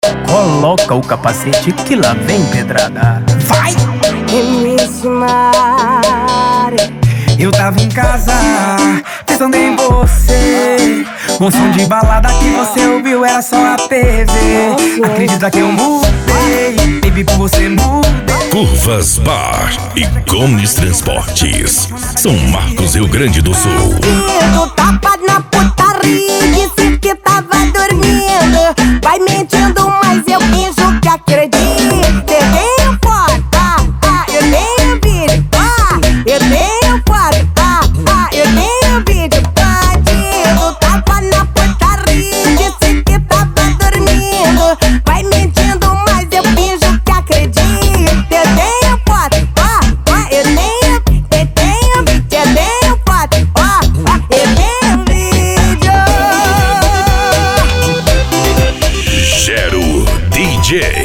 Coloca o capacete que lá vem pedrada. Vai! MC Mari, eu tava em casa, pensando em você. Um som de balada que você ouviu era só a TV. Acredita que eu mudei, baby, por você mudei. Curvas Bar e Gomes Transportes, São Marcos, Rio Grande do Sul. bandido, tapa na putaria, disse que tava dormindo. Vai mentindo, mas eu finjo que acredito. Eu tenho foto, eu tenho vídeo, eu tenho foto, eu tenho vídeo. Bandido, tapa na putaria, disse que tava dormindo. Vai mentindo, mas eu finjo que acredito. Eu tenho foto, eu tenho foto, eu tenho vídeo. Gero DJ.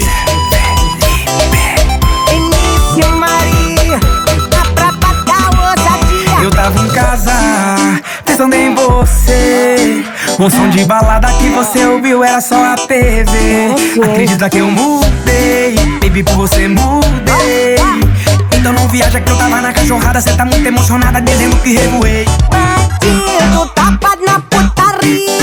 MC Mari, pra pagar ousadia. Eu tava em casa, pensando em você. Um som de balada que você ouviu era só a TV. Acredita que eu mudei, baby, por você mudei. Então não viaja que eu tava na cachorrada. Cê tá muito emocionada, dizendo que revoei. Bandido, tapa na putaria,